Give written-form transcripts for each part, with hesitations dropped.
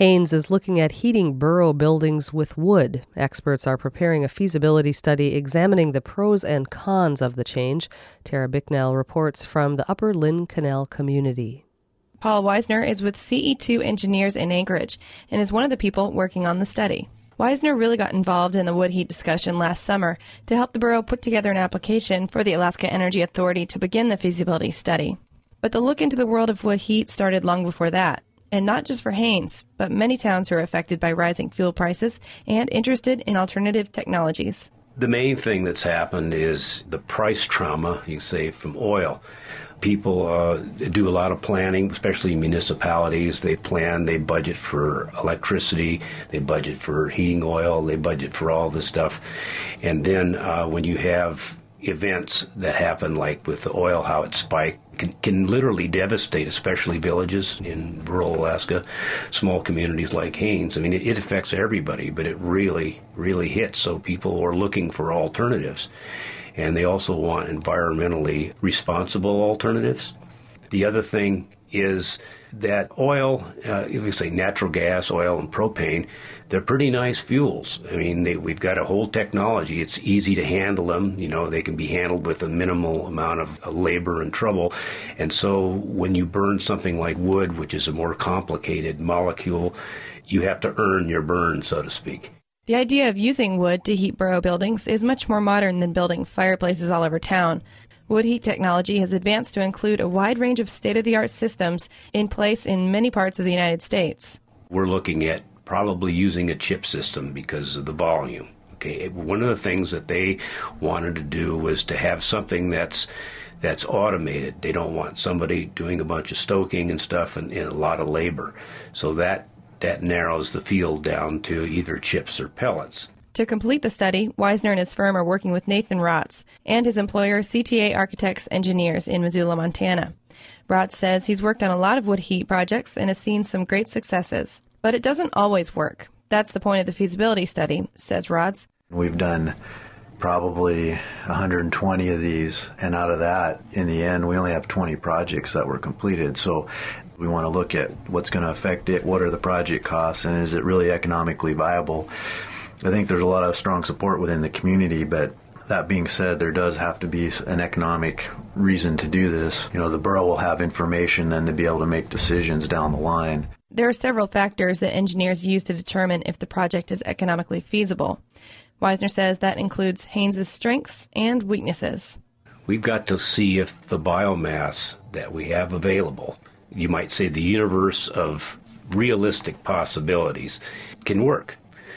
Haynes is looking at heating borough buildings with wood. Experts are preparing a feasibility study examining the pros and cons of the change. Tara Bicknell reports from the Upper Lynn Canal community. Paul Weisner is with CE2 Engineers in Anchorage and is one of the people working on the study. Weisner really got involved in the wood heat discussion last summer to help the borough put together an application for the Alaska Energy Authority to begin the feasibility study. But the look into the world of wood heat started long before that. And not just for Haynes, but many towns who are affected by rising fuel prices and interested in alternative technologies. The main thing that's happened is the price trauma, you say, from oil. People do a lot of planning, especially municipalities. They plan, they budget for electricity, they budget for heating oil, they budget for all this stuff. And then when you have events that happen, like with the oil, how it spiked, can literally devastate, especially villages in rural Alaska, small communities like Haynes. I mean, it affects everybody, but it really, really hits. So people are looking for alternatives, and they also want environmentally responsible alternatives. The other thing is that oil, we say natural gas, oil, and propane, they're pretty nice fuels. I mean, we've got a whole technology. It's easy to handle them. You know, they can be handled with a minimal amount of labor and trouble. And so when you burn something like wood, which is a more complicated molecule, you have to earn your burn, so to speak. The idea of using wood to heat borough buildings is much more modern than building fireplaces all over town. Wood heat technology has advanced to include a wide range of state-of-the-art systems in place in many parts of the United States. We're looking at probably using a chip system because of the volume. Okay, one of the things that they wanted to do was to have something that's automated. They don't want somebody doing a bunch of stoking and stuff and a lot of labor. So that narrows the field down to either chips or pellets. To complete the study, Weisner and his firm are working with Nathan Rotz and his employer, CTA Architects Engineers in Missoula, Montana. Rotz says he's worked on a lot of wood heat projects and has seen some great successes. But it doesn't always work. That's the point of the feasibility study, says Rotz. We've done probably 120 of these, and out of that, in the end, we only have 20 projects that were completed. So we want to look at what's going to affect it, what are the project costs, and is it really economically viable? I think there's a lot of strong support within the community, but that being said, there does have to be an economic reason to do this. You know, the borough will have information then to be able to make decisions down the line. There are several factors that engineers use to determine if the project is economically feasible. Weisner says that includes Haynes' strengths and weaknesses. We've got to see if the biomass that we have available, you might say the universe of realistic possibilities, can work.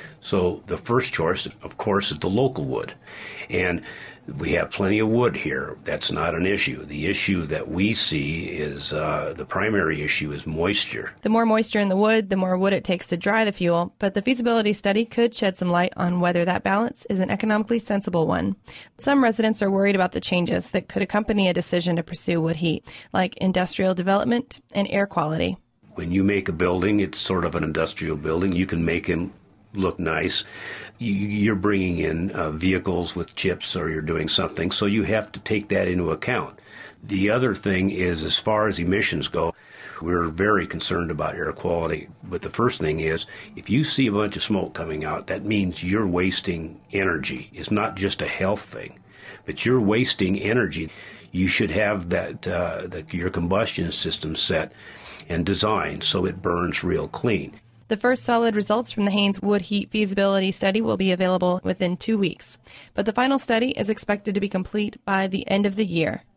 So the first choice, of course, is the local wood. And we have plenty of wood here. That's not an issue. The issue that we see is the primary issue is moisture. The more moisture in the wood, the more wood it takes to dry the fuel. But the feasibility study could shed some light on whether that balance is an economically sensible one. Some residents are worried about the changes that could accompany a decision to pursue wood heat, like industrial development and air quality. When you make a building, it's sort of an industrial building. You can make it look nice. You're bringing in vehicles with chips, or you're doing something, so you have to take that into account. The other thing is, as far as emissions go, we're very concerned about air quality. But the first thing is, if you see a bunch of smoke coming out, that means you're wasting energy. It's not just a health thing, but you're wasting energy. You should have your combustion system set and designed so it burns real clean. The first solid results from the Haynes wood heat feasibility study will be available within 2 weeks, but the final study is expected to be complete by the end of the year.